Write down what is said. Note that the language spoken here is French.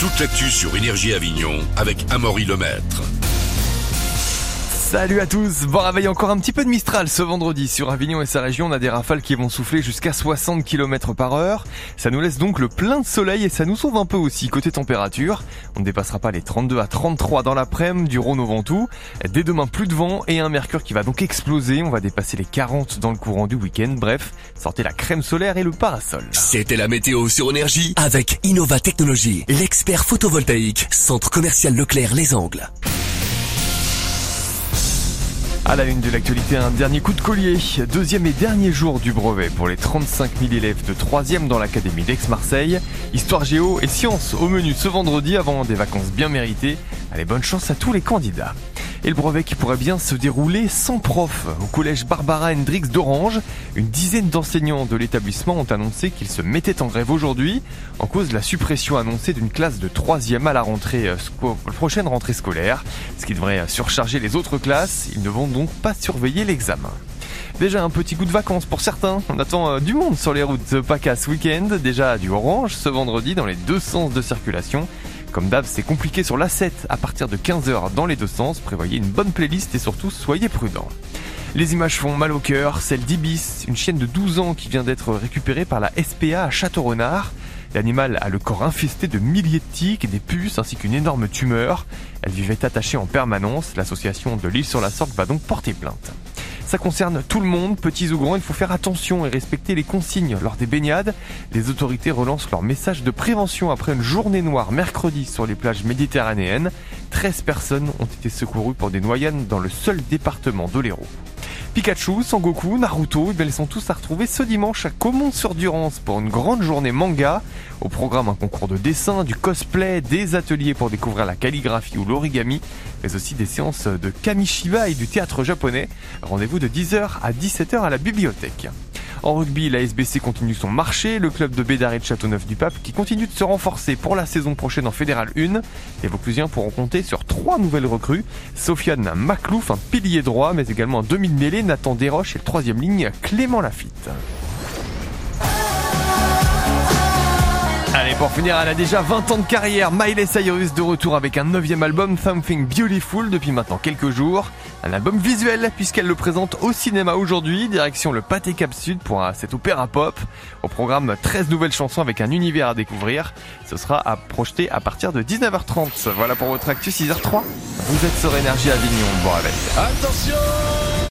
Toute l'actu sur Énergie Avignon avec Amaury Lemaître. Salut à tous, bon réveil, encore un petit peu de Mistral ce vendredi sur Avignon et sa région. On a des rafales qui vont souffler jusqu'à 60 km par heure. Ça nous laisse donc le plein de soleil et ça nous sauve un peu aussi côté température. On ne dépassera pas les 32 à 33 dans l'après-midi, du Rhône au Ventoux. Dès demain, plus de vent et un mercure qui va donc exploser. On va dépasser les 40 dans le courant du week-end. Bref, sortez la crème solaire et le parasol. C'était la météo sur Énergie avec Innova Technologies, l'expert photovoltaïque, centre commercial Leclerc Les Angles. À la une de l'actualité, un dernier coup de collier. Deuxième et dernier jour du brevet pour les 35 000 élèves de 3e dans l'académie d'Aix-Marseille. Histoire géo et sciences au menu ce vendredi avant des vacances bien méritées. Allez, bonne chance à tous les candidats. Et le brevet qui pourrait bien se dérouler sans prof. Au collège Barbara Hendrix d'Orange, une dizaine d'enseignants de l'établissement ont annoncé qu'ils se mettaient en grève aujourd'hui, en cause de la suppression annoncée d'une classe de 3e à la prochaine rentrée scolaire, ce qui devrait surcharger les autres classes. Ils ne vont donc pas surveiller l'examen. Déjà un petit coup de vacances pour certains. On attend du monde sur les routes PACA ce week-end. Déjà du orange ce vendredi dans les deux sens de circulation. Comme d'hab, c'est compliqué sur l'A7 à partir de 15h dans les deux sens. Prévoyez une bonne playlist et surtout soyez prudents. Les images font mal au cœur. Celle d'Ibis, une chienne de 12 ans qui vient d'être récupérée par la SPA à Château-Renard. L'animal a le corps infesté de milliers de tiques et des puces ainsi qu'une énorme tumeur. Elle vivait attachée en permanence. L'association de l'Île-sur-la-Sorgue va donc porter plainte. Ça concerne tout le monde, petits ou grands, il faut faire attention et respecter les consignes lors des baignades. Les autorités relancent leur message de prévention après une journée noire mercredi sur les plages méditerranéennes. 13 personnes ont été secourues pour des noyades dans le seul département de l'Hérault. Pikachu, Sangoku, Naruto, ils sont tous à retrouver ce dimanche à Caumont-sur-Durance pour une grande journée manga. Au programme, un concours de dessin, du cosplay, des ateliers pour découvrir la calligraphie ou l'origami, mais aussi des séances de kamishiba et du théâtre japonais. Rendez-vous de 10h à 17h à la bibliothèque. En rugby, la SBC continue son marché. Le club de Bédarès de Châteauneuf-du-Pape qui continue de se renforcer pour la saison prochaine en Fédéral 1. Les Vauclusiens pourront compter sur 3 nouvelles recrues. Sofiane Maclouf, un pilier droit, mais également un demi-mêlée, Nathan Desroches et le 3e ligne, Clément Lafitte. Allez, pour finir, elle a déjà 20 ans de carrière. Miley Cyrus de retour avec un 9e album, Something Beautiful, depuis maintenant quelques jours. Un album visuel, puisqu'elle le présente au cinéma aujourd'hui. Direction le Pathé Cap Sud pour cet opéra pop. Au programme, 13 nouvelles chansons avec un univers à découvrir. Ce sera à projeter à partir de 19h30. Voilà pour votre actu, 6h03. Vous êtes sur Énergie Avignon. Bon réveil. Attention!